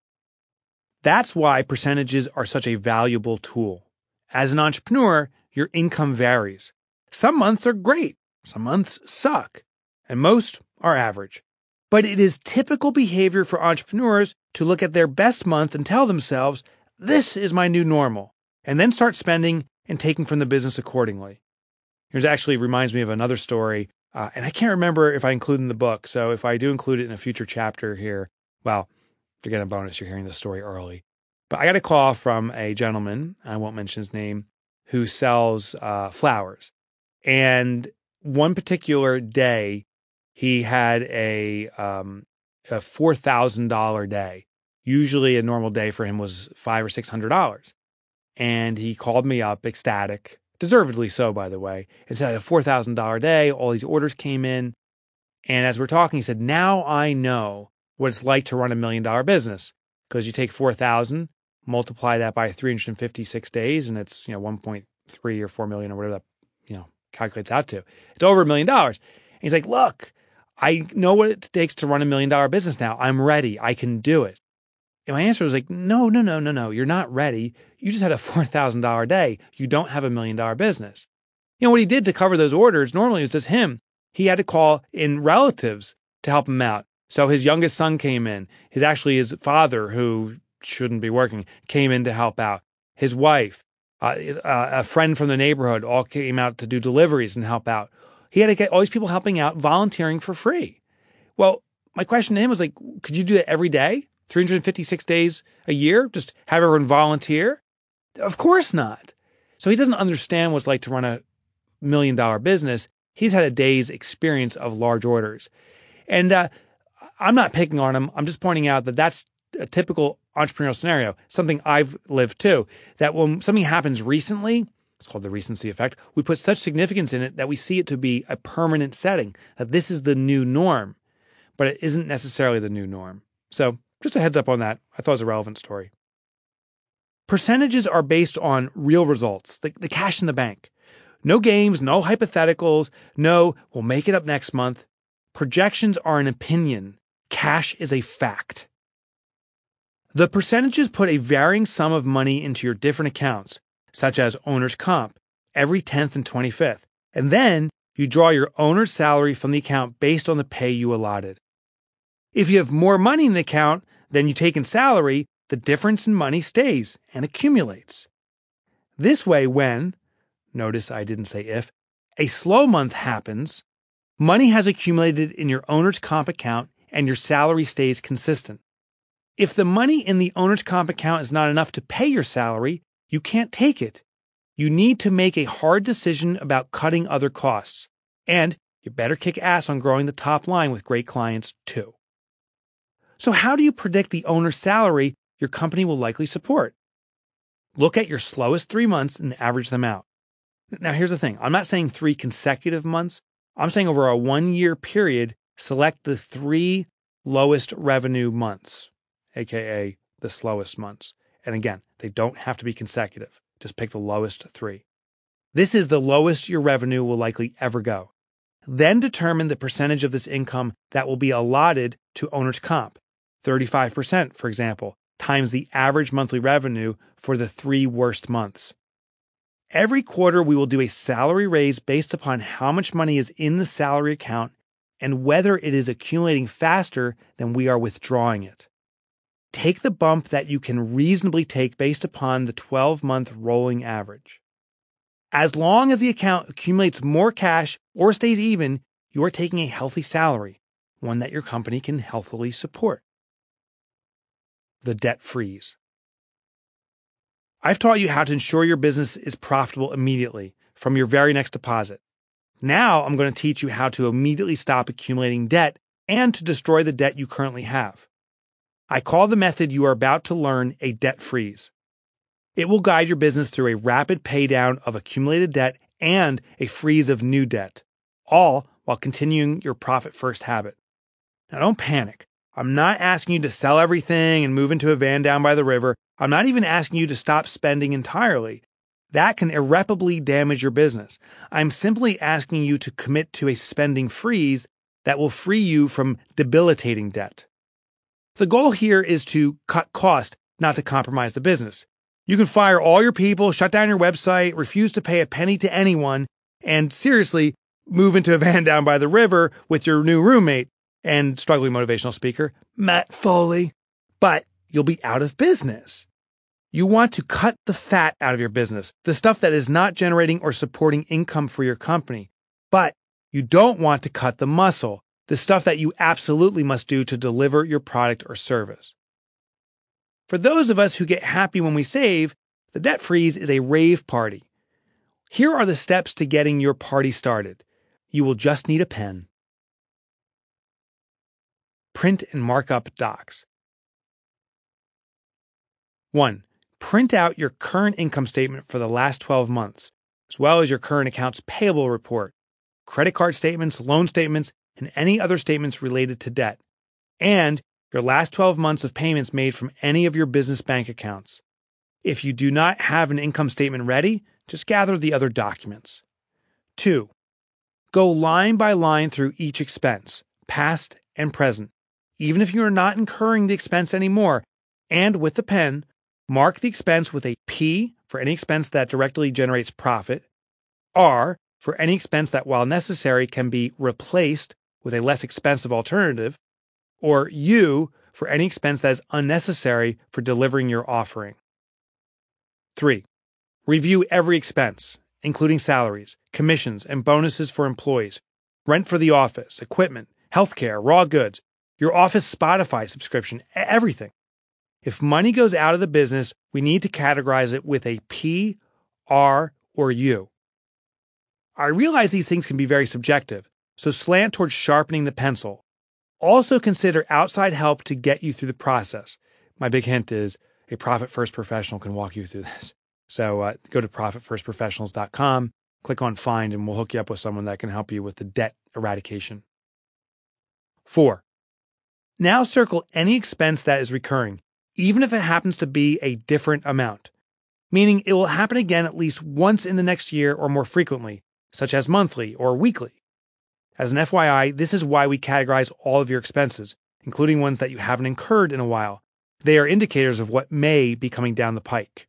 S1: That's why percentages are such a valuable tool. As an entrepreneur, your income varies. Some months are great, some months suck, and most are average. But it is typical behavior for entrepreneurs to look at their best month and tell themselves, "This is my new normal," and then start spending and taking from the business accordingly. Here's actually reminds me of another story, uh, and I can't remember if I include it in the book, so if I do include it in a future chapter here, well, you're getting a bonus, you're hearing the story early. But I got a call from a gentleman, I won't mention his name, who sells uh, flowers. And one particular day, he had a, um, a four thousand dollars day. Usually a normal day for him was five hundred or six hundred dollars. And he called me up, ecstatic, deservedly so, by the way, and said, "I had a four thousand dollars day, all these orders came in." And as we're talking, he said, "Now I know what it's like to run a million dollar business." Because you take four thousand, multiply that by three hundred fifty-six days, and it's, you know, one point three or four million or whatever that, you know, calculates out to. It's over a million dollars. And he's like, "Look, I know what it takes to run a million dollar business now. I'm ready. I can do it." And my answer was like, no, no, no, no, no. You're not ready. You just had a four thousand dollars day. You don't have a million dollar business. You know, what he did to cover those orders, normally it was just him. He had to call in relatives to help him out. So his youngest son came in. His actually his father, who shouldn't be working, came in to help out. His wife, uh, a friend from the neighborhood all came out to do deliveries and help out. He had to get all these people helping out, volunteering for free. Well, my question to him was like, could you do that every day? three hundred fifty-six days a year? Just have everyone volunteer? Of course not. So he doesn't understand what it's like to run a million dollar business. He's had a day's experience of large orders. And uh, I'm not picking on him. I'm just pointing out that that's a typical entrepreneurial scenario, something I've lived too, that when something happens recently, it's called the recency effect, we put such significance in it that we see it to be a permanent setting, that this is the new norm, but it isn't necessarily the new norm. So just a heads up on that. I thought it was a relevant story. Percentages are based on real results, the, the cash in the bank. No games, no hypotheticals, no, we'll make it up next month. Projections are an opinion. Cash is a fact. The percentages put a varying sum of money into your different accounts, such as owner's comp, every tenth and twenty-fifth, and then you draw your owner's salary from the account based on the pay you allotted. If you have more money in the account than you take in salary, the difference in money stays and accumulates. This way, when, notice I didn't say if, a slow month happens, money has accumulated in your owner's comp account and your salary stays consistent. If the money in the owner's comp account is not enough to pay your salary, you can't take it. You need to make a hard decision about cutting other costs. And You better kick ass on growing the top line with great clients too. So how do you predict the owner's salary your company will likely support? Look at your slowest three months and average them out. Now, here's the thing. I'm not saying three consecutive months. I'm saying over a one-year period, select the three lowest revenue months, aka the slowest months. And again, they don't have to be consecutive. Just pick the lowest three. This is the lowest your revenue will likely ever go. Then determine the percentage of this income that will be allotted to owner's comp. thirty-five percent, for example, times the average monthly revenue for the three worst months. Every quarter, we will do a salary raise based upon how much money is in the salary account and whether it is accumulating faster than we are withdrawing it. Take the bump that you can reasonably take based upon the twelve-month rolling average. As long as the account accumulates more cash or stays even, you are taking a healthy salary, one that your company can healthily support. The debt freeze. I've taught you how to ensure your business is profitable immediately from your very next deposit. Now I'm going to teach you how to immediately stop accumulating debt and to destroy the debt you currently have. I call the method you are about to learn a debt freeze. It will guide your business through a rapid paydown of accumulated debt and a freeze of new debt, all while continuing your profit-first habit. Now don't panic. I'm not asking you to sell everything and move into a van down by the river. I'm not even asking you to stop spending entirely. That can irreparably damage your business. I'm simply asking you to commit to a spending freeze that will free you from debilitating debt. The goal here is to cut cost, not to compromise the business. You can fire all your people, shut down your website, refuse to pay a penny to anyone, and seriously, move into a van down by the river with your new roommate and struggling motivational speaker, Matt Foley. But you'll be out of business. You want to cut the fat out of your business, the stuff that is not generating or supporting income for your company. But you don't want to cut the muscle, the stuff that you absolutely must do to deliver your product or service. For those of us who get happy when we save, the debt freeze is a rave party. Here are the steps to getting your party started. You will just need a pen. Print and mark up docs. One. Print out your current income statement for the last twelve months, as well as your current accounts payable report, credit card statements, loan statements, and any other statements related to debt, and your last twelve months of payments made from any of your business bank accounts. If you do not have an income statement ready, just gather the other documents. Two. Go line by line through each expense, past and present, even if you are not incurring the expense anymore, and with the pen, mark the expense with a P for any expense that directly generates profit, R for any expense that, while necessary, can be replaced with a less expensive alternative, or U for any expense that is unnecessary for delivering your offering. Three. Review every expense, including salaries, commissions, and bonuses for employees, rent for the office, equipment, healthcare, raw goods, your office Spotify subscription, everything. If money goes out of the business, we need to categorize it with a P, R, or U. I realize these things can be very subjective, so slant towards sharpening the pencil. Also consider outside help to get you through the process. My big hint is a profit-first professional can walk you through this. So uh, go to profit first professionals dot com, click on Find, and we'll hook you up with someone that can help you with the debt eradication. Four. Now circle any expense that is recurring, even if it happens to be a different amount, meaning it will happen again at least once in the next year or more frequently, such as monthly or weekly. As an F Y I, this is why we categorize all of your expenses, including ones that you haven't incurred in a while. They are indicators of what may be coming down the pike.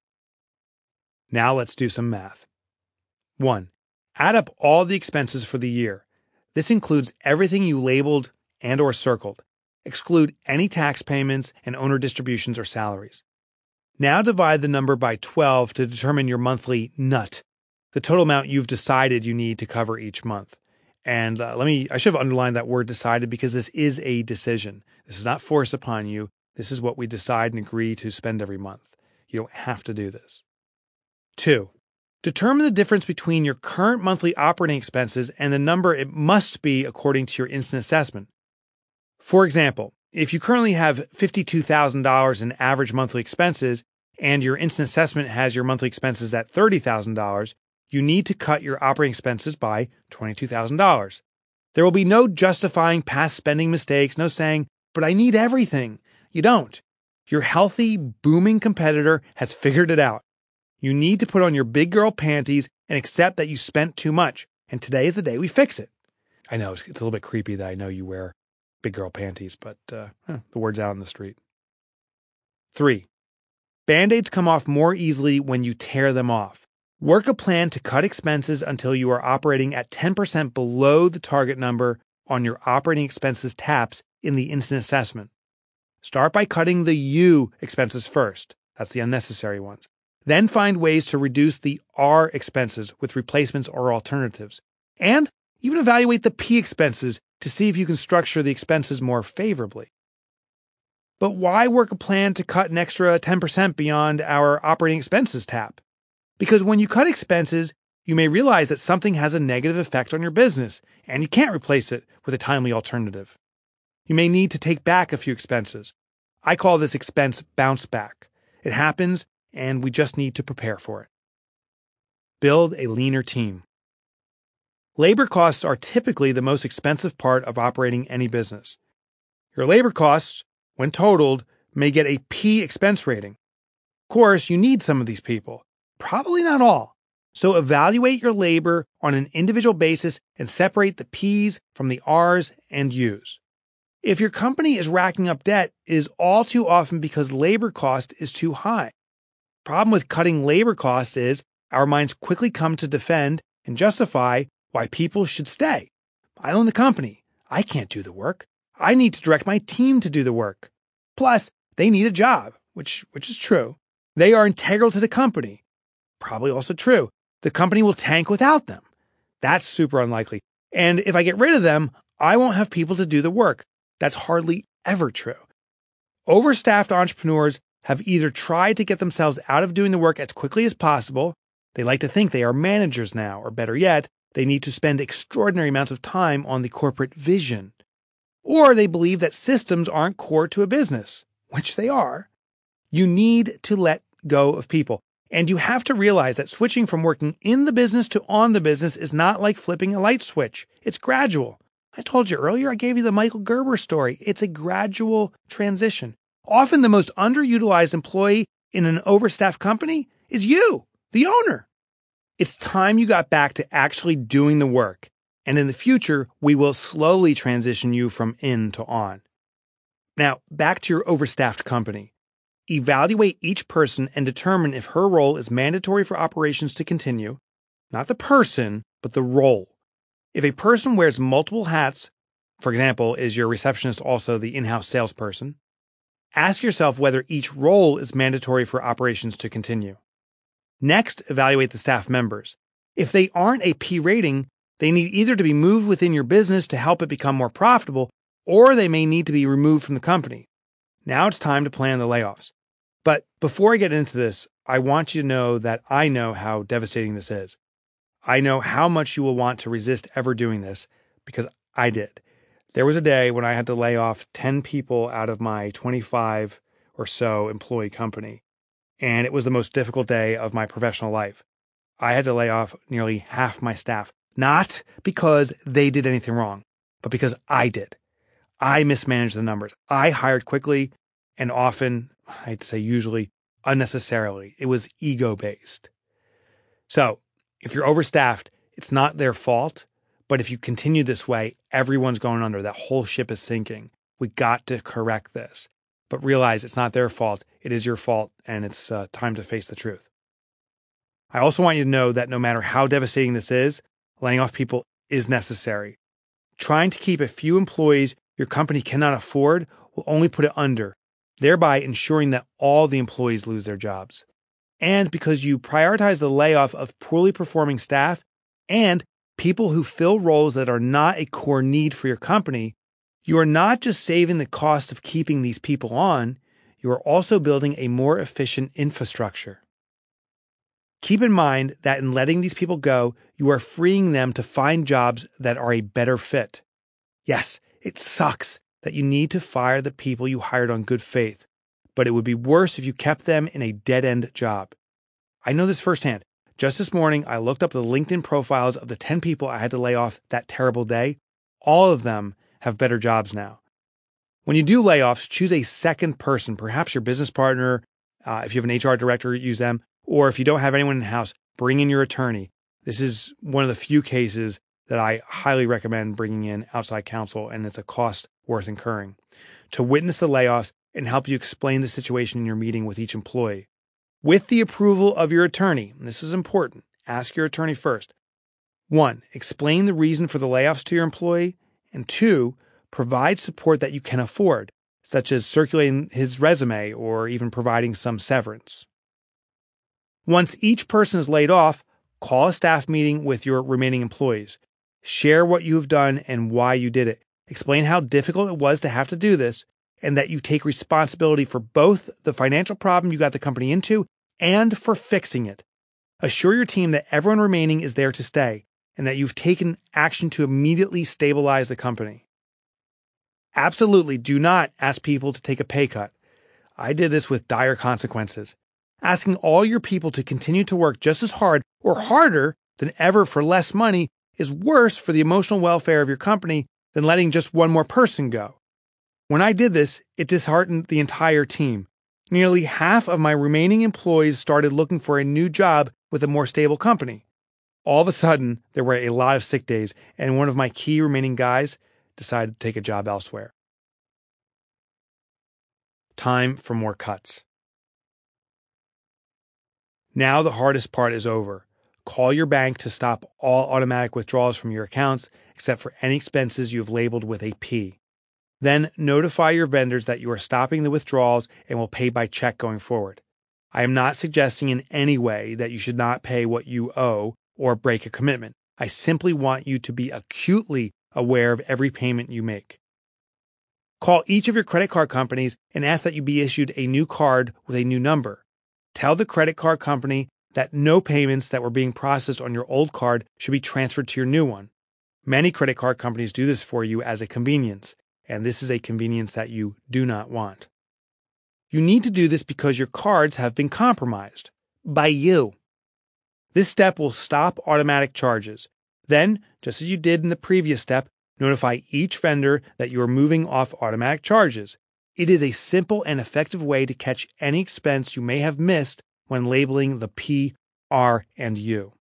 S1: Now let's do some math. One. Add up all the expenses for the year. This includes everything you labeled and or circled. Exclude any tax payments and owner distributions or salaries. Now divide the number by twelve to determine your monthly nut, the total amount you've decided you need to cover each month. And uh, let me, I should have underlined that word decided because this is a decision. This is not forced upon you. This is what we decide and agree to spend every month. You don't have to do this. Two, Determine the difference between your current monthly operating expenses and the number it must be according to your instant assessment. For example, if you currently have fifty-two thousand dollars in average monthly expenses and your instant assessment has your monthly expenses at thirty thousand dollars, you need to cut your operating expenses by twenty-two thousand dollars. There will be no justifying past spending mistakes, no saying, but I need everything. You don't. Your healthy, booming competitor has figured it out. You need to put on your big girl panties and accept that you spent too much, and today is the day we fix it. I know, it's a little bit creepy that I know you wear big girl panties, but uh, eh, the word's out on the street. Three, Band-Aids come off more easily when you tear them off. Work a plan to cut expenses until you are operating at ten percent below the target number on your operating expenses taps in the instant assessment. Start by cutting the U expenses first. That's the unnecessary ones. Then find ways to reduce the R expenses with replacements or alternatives. And even evaluate the P expenses to see if you can structure the expenses more favorably. But why work a plan to cut an extra ten percent beyond our operating expenses tab? Because when you cut expenses, you may realize that something has a negative effect on your business, and you can't replace it with a timely alternative. You may need to take back a few expenses. I call this expense bounce back. It happens, and we just need to prepare for it. Build a leaner team. Labor costs are typically the most expensive part of operating any business. Your labor costs, when totaled, may get a P expense rating. Of course, you need some of these people. Probably not all. So evaluate your labor on an individual basis and separate the P's from the R's and U's. If your company is racking up debt, it is all too often because labor cost is too high. Problem with cutting labor costs is our minds quickly come to defend and justify why people should stay. I own the company. I can't do the work. I need to direct my team to do the work. Plus, they need a job, which, which is true. They are integral to the company. Probably also true. The company will tank without them. That's super unlikely. And if I get rid of them, I won't have people to do the work. That's hardly ever true. Overstaffed entrepreneurs have either tried to get themselves out of doing the work as quickly as possible. They like to think they are managers now, or better yet, they need to spend extraordinary amounts of time on the corporate vision. Or they believe that systems aren't core to a business, which they are. You need to let go of people. And you have to realize that switching from working in the business to on the business is not like flipping a light switch. It's gradual. I told you earlier, I gave you the Michael Gerber story. It's a gradual transition. Often the most underutilized employee in an overstaffed company is you, the owner. It's time you got back to actually doing the work. And in the future, we will slowly transition you from in to on. Now, back to your overstaffed company. Evaluate each person and determine if her role is mandatory for operations to continue, not the person, but the role. If a person wears multiple hats, for example, is your receptionist also the in-house salesperson, ask yourself whether each role is mandatory for operations to continue. Next, evaluate the staff members. If they aren't a P rating, they need either to be moved within your business to help it become more profitable, or they may need to be removed from the company. Now it's time to plan the layoffs. But before I get into this, I want you to know that I know how devastating this is. I know how much you will want to resist ever doing this because I did. There was a day when I had to lay off ten people out of my twenty-five or so employee company, and it was the most difficult day of my professional life. I had to lay off nearly half my staff, not because they did anything wrong, but because I did. I mismanaged the numbers. I hired quickly and often, I'd say usually, unnecessarily. It was ego-based. So, if you're overstaffed, it's not their fault, but if you continue this way, everyone's going under. That whole ship is sinking. We got to correct this. But realize it's not their fault. It is your fault, and it's uh, time to face the truth. I also want you to know that no matter how devastating this is, laying off people is necessary. Trying to keep a few employees your company cannot afford will only put it under, thereby ensuring that all the employees lose their jobs. And because you prioritize the layoff of poorly performing staff and people who fill roles that are not a core need for your company, you are not just saving the cost of keeping these people on, you are also building a more efficient infrastructure. Keep in mind that in letting these people go, you are freeing them to find jobs that are a better fit. Yes, it sucks that you need to fire the people you hired on good faith, but it would be worse if you kept them in a dead-end job. I know this firsthand. Just this morning, I looked up the LinkedIn profiles of the ten people I had to lay off that terrible day. All of them have better jobs now. When you do layoffs, choose a second person, perhaps your business partner. Uh, if you have an H R director, use them. Or if you don't have anyone in-house, bring in your attorney. This is one of the few cases that I highly recommend bringing in outside counsel, and it's a cost worth incurring, to witness the layoffs and help you explain the situation in your meeting with each employee. With the approval of your attorney, and this is important, ask your attorney first. One, explain the reason for the layoffs to your employee. And two, provide support that you can afford, such as circulating his resume or even providing some severance. Once each person is laid off, call a staff meeting with your remaining employees. Share what you have done and why you did it. Explain how difficult it was to have to do this and that you take responsibility for both the financial problem you got the company into and for fixing it. Assure your team that everyone remaining is there to stay and that you've taken action to immediately stabilize the company. Absolutely do not ask people to take a pay cut. I did this with dire consequences. Asking all your people to continue to work just as hard or harder than ever for less money is worse for the emotional welfare of your company than letting just one more person go. When I did this, it disheartened the entire team. Nearly half of my remaining employees started looking for a new job with a more stable company. All of a sudden, there were a lot of sick days, and one of my key remaining guys decided to take a job elsewhere. Time for more cuts. Now the hardest part is over. Call your bank to stop all automatic withdrawals from your accounts except for any expenses you have labeled with a P. Then notify your vendors that you are stopping the withdrawals and will pay by check going forward. I am not suggesting in any way that you should not pay what you owe or break a commitment. I simply want you to be acutely aware of every payment you make. Call each of your credit card companies and ask that you be issued a new card with a new number. Tell the credit card company that no payments that were being processed on your old card should be transferred to your new one. Many credit card companies do this for you as a convenience, and this is a convenience that you do not want. You need to do this because your cards have been compromised by you. This step will stop automatic charges. Then, just as you did in the previous step, notify each vendor that you are moving off automatic charges. It is a simple and effective way to catch any expense you may have missed when labeling the P, R, and U.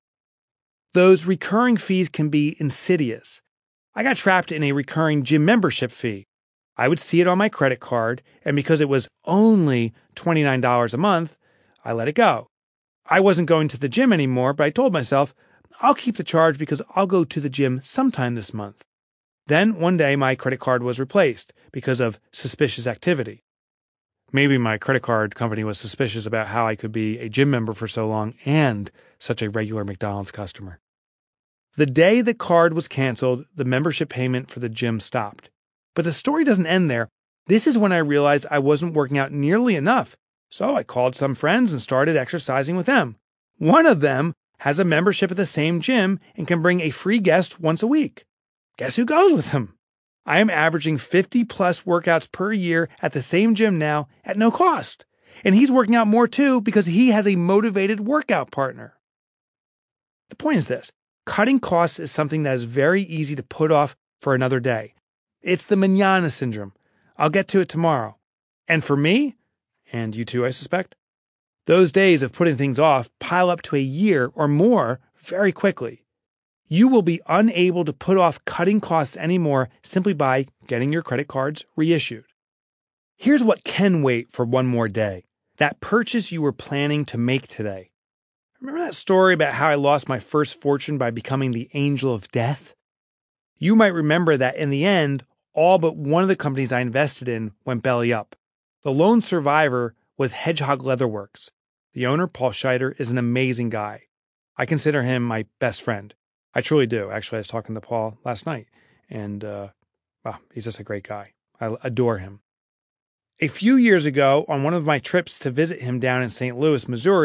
S1: Those recurring fees can be insidious. I got trapped in a recurring gym membership fee. I would see it on my credit card, and because it was only twenty-nine dollars a month, I let it go. I wasn't going to the gym anymore, but I told myself, I'll keep the charge because I'll go to the gym sometime this month. Then one day my credit card was replaced because of suspicious activity. Maybe my credit card company was suspicious about how I could be a gym member for so long and such a regular McDonald's customer. The day the card was canceled, the membership payment for the gym stopped. But the story doesn't end there. This is when I realized I wasn't working out nearly enough. So I called some friends and started exercising with them. One of them has a membership at the same gym and can bring a free guest once a week. Guess who goes with him? I am averaging fifty plus workouts per year at the same gym now at no cost. And he's working out more too because he has a motivated workout partner. The point is this. Cutting costs is something that is very easy to put off for another day. It's the manana syndrome. I'll get to it tomorrow. And for me, and you too I suspect, those days of putting things off pile up to a year or more very quickly. You will be unable to put off cutting costs anymore simply by getting your credit cards reissued. Here's what can wait for one more day. That purchase you were planning to make today. Remember that story about how I lost my first fortune by becoming the angel of death? You might remember that in the end, all but one of the companies I invested in went belly up. The lone survivor was Hedgehog Leatherworks. The owner, Paul Scheider, is an amazing guy. I consider him my best friend. I truly do. Actually, I was talking to Paul last night, and uh, wow, he's just a great guy. I adore him. A few years ago, on one of my trips to visit him down in Saint Louis, Missouri,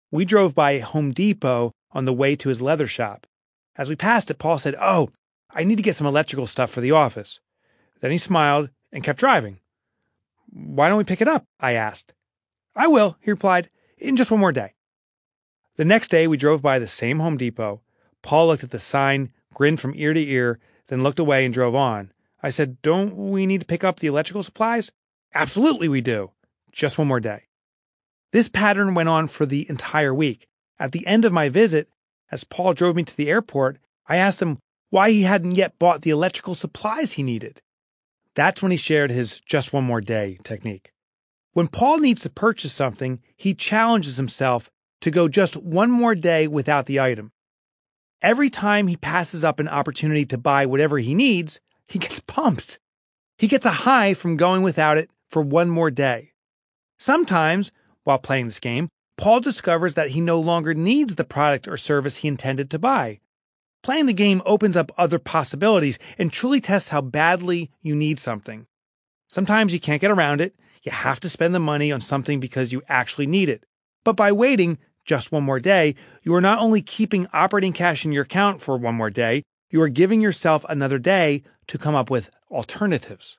S1: We drove by Home Depot on the way to his leather shop. As we passed it, Paul said, "Oh, I need to get some electrical stuff for the office." Then he smiled and kept driving. "Why don't we pick it up?" I asked. "I will," he replied, "in just one more day." The next day, we drove by the same Home Depot. Paul looked at the sign, grinned from ear to ear, then looked away and drove on. I said, "Don't we need to pick up the electrical supplies?" "Absolutely we do. Just one more day." This pattern went on for the entire week. At the end of my visit, as Paul drove me to the airport, I asked him why he hadn't yet bought the electrical supplies he needed. That's when he shared his just one more day technique. When Paul needs to purchase something, he challenges himself to go just one more day without the item. Every time he passes up an opportunity to buy whatever he needs, he gets pumped. He gets a high from going without it for one more day. Sometimes, while playing this game, Paul discovers that he no longer needs the product or service he intended to buy. Playing the game opens up other possibilities and truly tests how badly you need something. Sometimes you can't get around it. You have to spend the money on something because you actually need it. But by waiting just one more day, you are not only keeping operating cash in your account for one more day, you are giving yourself another day to come up with alternatives.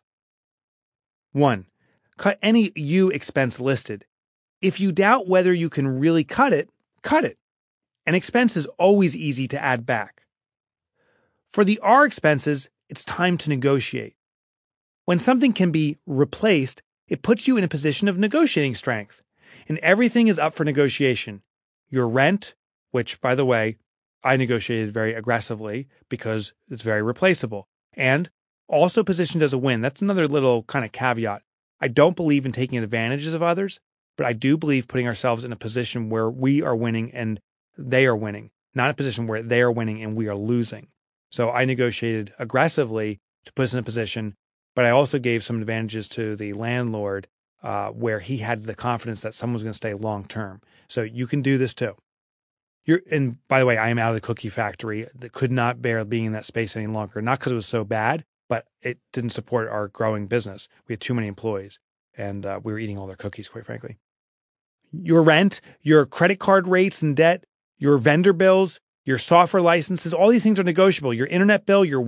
S1: One, cut any U expense listed. If you doubt whether you can really cut it, cut it. An expense is always easy to add back. For the R expenses, it's time to negotiate. When something can be replaced, it puts you in a position of negotiating strength, and everything is up for negotiation. Your rent, which, by the way, I negotiated very aggressively because it's very replaceable, and also positioned as a win. That's another little kind of caveat. I don't believe in taking advantages of others, but I do believe putting ourselves in a position where we are winning and they are winning, not a position where they are winning and we are losing. So I negotiated aggressively to put us in a position, but I also gave some advantages to the landlord uh, where he had the confidence that someone was going to stay long term. So you can do this too. You're, and by the way, I am out of the cookie factory that could not bear being in that space any longer, not because it was so bad, but it didn't support our growing business. We had too many employees and uh, we were eating all their cookies, quite frankly. Your rent, your credit card rates and debt, your vendor bills, your software licenses, all these things are negotiable. Your internet bill, your